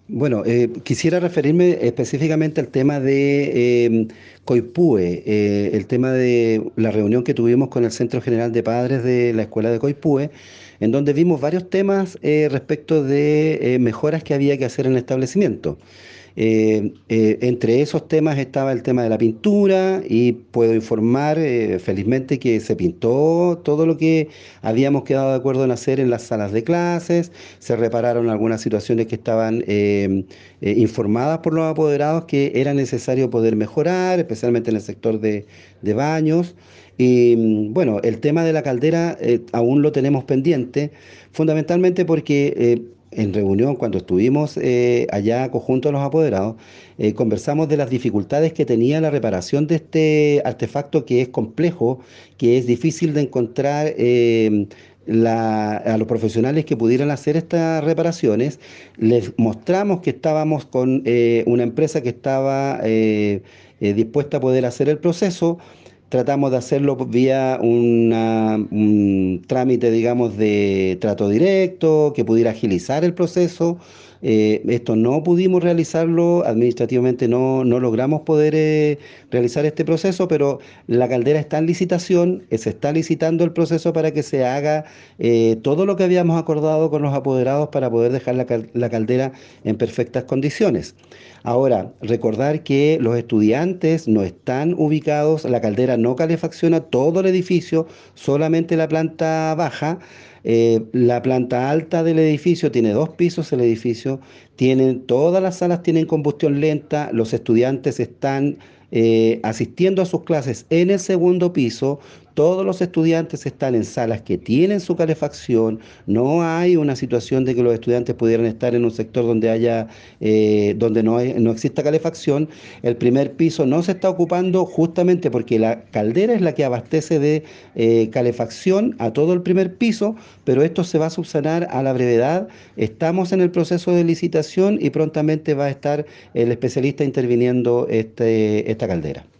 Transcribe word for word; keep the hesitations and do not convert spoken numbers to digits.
Bueno, eh, quisiera referirme específicamente al tema de eh, Coipúe, eh, el tema de la reunión que tuvimos con el Centro General de Padres de la Escuela de Coipúe, en donde vimos varios temas eh, respecto de eh, mejoras que había que hacer en el establecimiento. Eh, eh, entre esos temas estaba el tema de la pintura y puedo informar eh, felizmente que se pintó todo lo que habíamos quedado de acuerdo en hacer en las salas de clases, se repararon algunas situaciones que estaban eh, eh, informadas por los apoderados que era necesario poder mejorar, especialmente en el sector de, de baños. Y mm, bueno, el tema de la caldera eh, aún lo tenemos pendiente, fundamentalmente porque eh, en reunión, cuando estuvimos eh, allá conjunto a los apoderados, eh, conversamos de las dificultades que tenía la reparación de este artefacto que es complejo, que es difícil de encontrar eh, la- a los profesionales que pudieran hacer estas reparaciones. Les mostramos que estábamos con eh, una empresa que estaba eh, eh, dispuesta a poder hacer el proceso. Tratamos de hacerlo vía una- un trámite, digamos, de trato directo, que pudiera agilizar el proceso. Eh, esto no pudimos realizarlo, administrativamente no, no logramos poder eh, realizar este proceso, pero la caldera está en licitación, eh, se está licitando el proceso para que se haga eh, todo lo que habíamos acordado con los apoderados para poder dejar la, cal- la caldera en perfectas condiciones. Ahora, recordar que los estudiantes no están ubicados, la caldera no calefacciona todo el edificio, solamente la planta baja. Eh, la planta alta del edificio tiene dos pisos, el edificio tienen, todas las salas tienen combustión lenta, los estudiantes están eh, asistiendo a sus clases en el segundo piso, todos los estudiantes están en salas que tienen su calefacción, no hay una situación de que los estudiantes pudieran estar en un sector donde haya, eh, donde no, hay- no exista calefacción. El primer piso no se está ocupando justamente porque la caldera es la que abastece de eh, calefacción a todo el primer piso, pero esto se va a subsanar a la brevedad. Estamos en el proceso de licitación y prontamente va a estar el especialista interviniendo este, esta caldera.